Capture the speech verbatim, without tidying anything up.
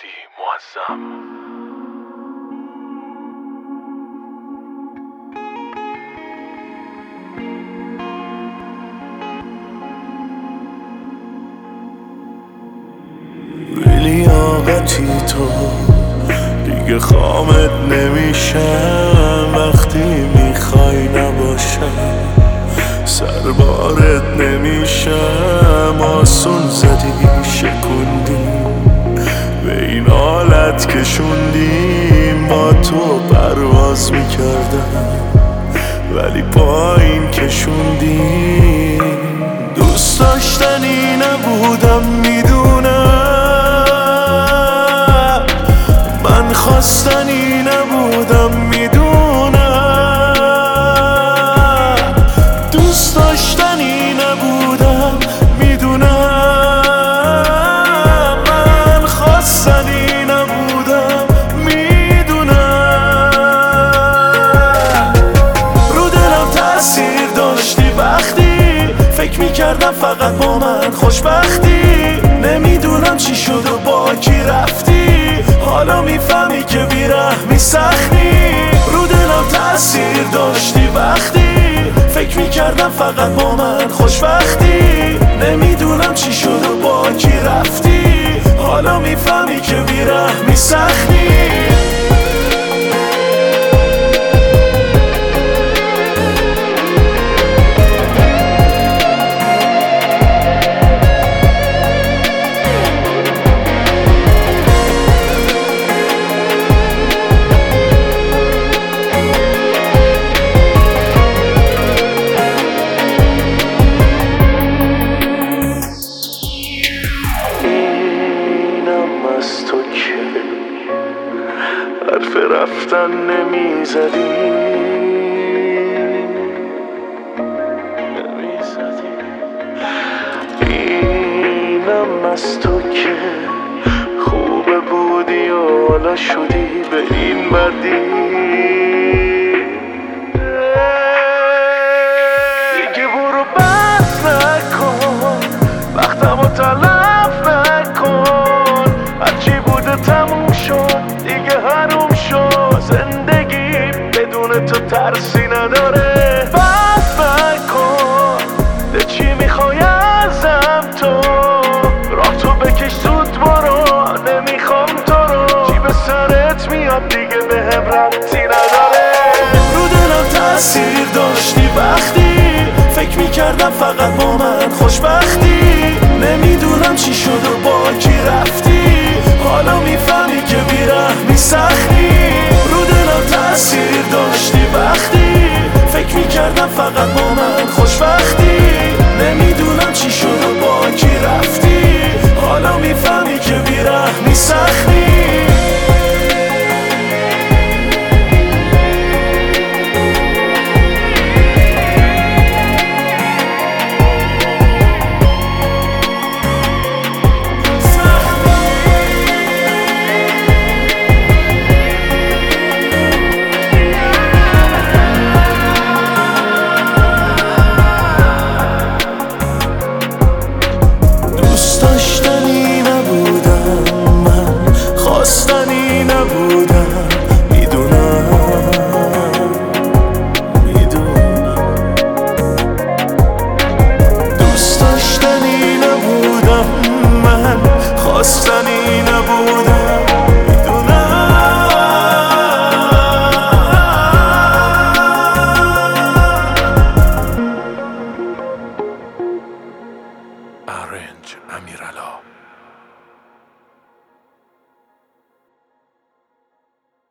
مهدی معظم. لیاقتی تو دیگه خامت نمیشم، وقتی میخوای نباشم سربارت نمیشم. آسون زدی شکوندی به این حالت کشوندیم، با تو پرواز میکردم ولی پایین کشوندیم. دوست داشتنی نبودم میدونم، من خواستنی نبودم میدونم، دوست داشتنی نبودم میدونم، من خواستنی نبودم میدونم. رو دلم تأثیر داشتی وقتی فکر میکردم فقط با من خوشبختی. نمیدونم چی شد و با کی رفتی، حالا میفهمی که بیرحمی سختی. رو دلم تأثیر داشتی وقتی فکر میکردم فقط با من خوشبختی. نمیدونم چی شد و با کی رفتی، حالا میفهمی که بیرحمی سختی. از تو که حرف رفتن نمیزدی، نمیزدی. اینم از تو که خوبه بودی و حالا شدی به این بدی. دیگه برو بس نکن وقتمو تلف نکن، هرچی بوده تموم شد دیگه حروم شد. زندگی بدون تو ترسی نداره. بس نکن ده چی میخوای ازم تو، راه تو بکش زود برو، نمیخوام تو رو. چی به سرت میاد دیگه به هم ربطی نداره. رو دلم تأثیر داشتی وقتی فکر میکردم فقط با من خوشبختی. نمیدونم چی شد و با کی رفتی، حالا میفهمی که بیرحمی سختی. رو دلم تأثیر داشتی وقتی فکر میکردم فقط با من خوشبختی. نمیدونم چی شد و با کی رفتی، حالا میفهمی که بیرحمی سختی. خواستنی نبودم میدونم، میدونم. دوست داشتنی نبودم من، خواستنی نبودم میدونم. ارنج امیرعلا.